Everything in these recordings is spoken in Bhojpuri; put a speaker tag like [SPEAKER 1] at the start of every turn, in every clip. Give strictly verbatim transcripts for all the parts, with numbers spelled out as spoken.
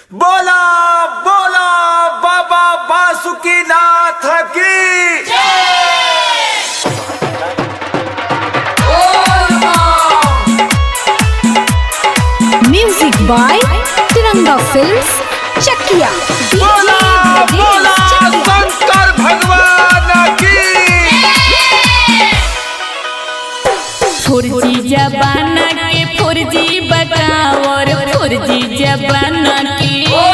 [SPEAKER 1] बोला बोला बाबा बासुकीनाथ की
[SPEAKER 2] music by Tiranga films Chakiya.
[SPEAKER 1] बोला बोला शंकर भगवान की
[SPEAKER 3] फुर्जी जबाना के फुर्जी बकावर फुर्जी जबाना के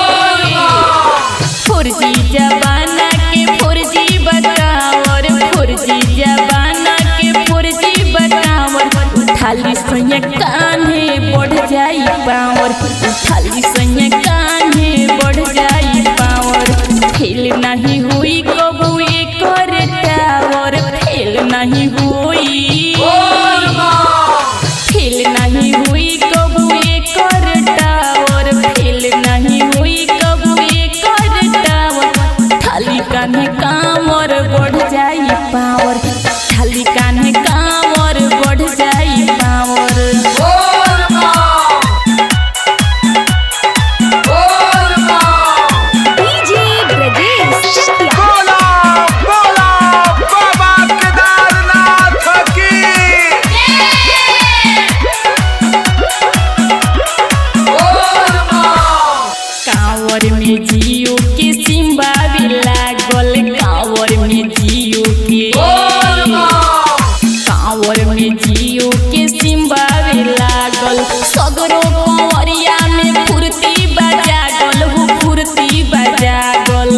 [SPEAKER 3] फुर्जी जबाना के फुर्जी बकावर फुर्जी जबाना के फुर्जी बकावर उठाली सोया कान्हे बढ़ जाई पावर उठाली सोया कान्हे बढ़ जाई पावर फेल नहीं हुई कबू एकर टावर फेल नहीं हुई फेल नहीं हुई कबू एकर टावर फेल नहीं हुई कबू एकर टावर थाली कान्हे कांवर बढ़ जाई पावर थाली कान्हे कांवर बढ़ जाई पावर
[SPEAKER 2] डीजे ब्रजेश चकिया।
[SPEAKER 1] बोला बोला बाबा केदारनाथ की
[SPEAKER 3] कांवर में जियो के सिम्बा भी लागल कांवर में जियो के कांवर में जियो के सिम्बा भी लागल सगरो कंवरिया में फुर्ती बजागल हो फुर्ती बजागल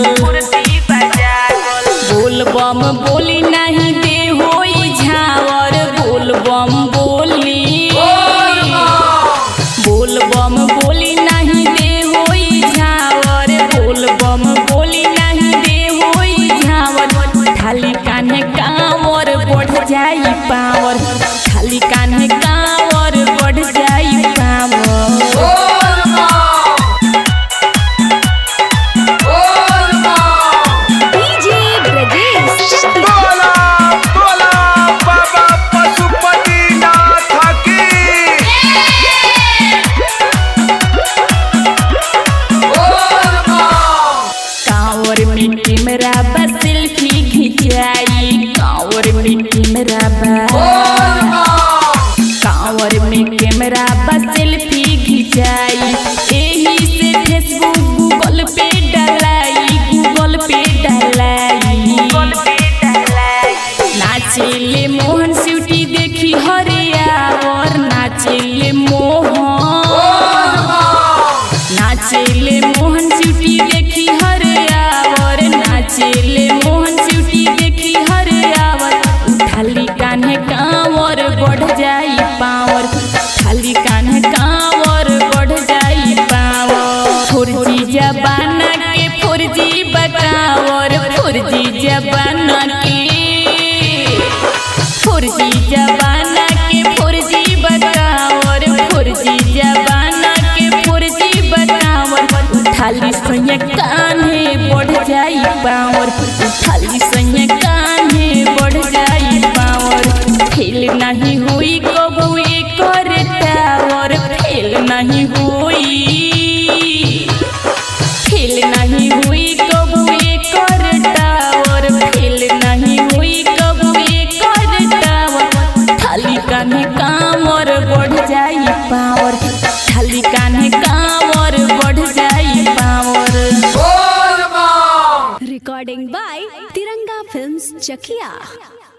[SPEAKER 3] बोल बम बोली नहीं दे होई झावर बोल बम बोली बोल बम बोली नहीं दे होई झावर बोल बम बोली नहीं दे होई झावर थाली कान्हे कांवर बढ़ जाई पावर थाली कान्हे कांवर बढ़ जाई पावर
[SPEAKER 2] डीजे ब्रजेश चकिया।
[SPEAKER 1] बोला बोला बाबा पशुपतिनाथ की
[SPEAKER 3] कांवर में कैमरा बा सेल्फी खिंचाई कांवर में कैमरा बा कांवर में कैमरा बा सेल्फी खिंचाई एही से फेसबुक गूगल पे डलाई गूगल पे डलाई नाचेले मोहन सिउटी देखी हरियावर नाचेले मोहन नाचेले मोहन सिउटी देखी हरियावर नाचेले मोहन सिउटी देखी हरियावर थाली कान्हे कांवर बढ़ जाई पावर थाली कान्हे कांवर बढ़ जाई पावर फुर्जी जबाना के फुर्जी बकावर फुर्जी जबाना के फुर्जी जबाना के फुर्जी बकावर फुर्जी जबाना के फुर्जी बकावर थाली सोया कान्हे बढ़ जाई पावर थाली सोया कान्हे बढ़ जाई पावर फेल नहीं हुई कबू एकर टावर फेल नहीं हुई फेल नहीं हुई कबू एकर टावर फेल नहीं हुई कबू एकर टावर थाली कान्हे कांवर बढ़ जाई पावर थाली कान्हे कांवर बढ़ जाई power
[SPEAKER 2] recording by Tiranga films Chakiya.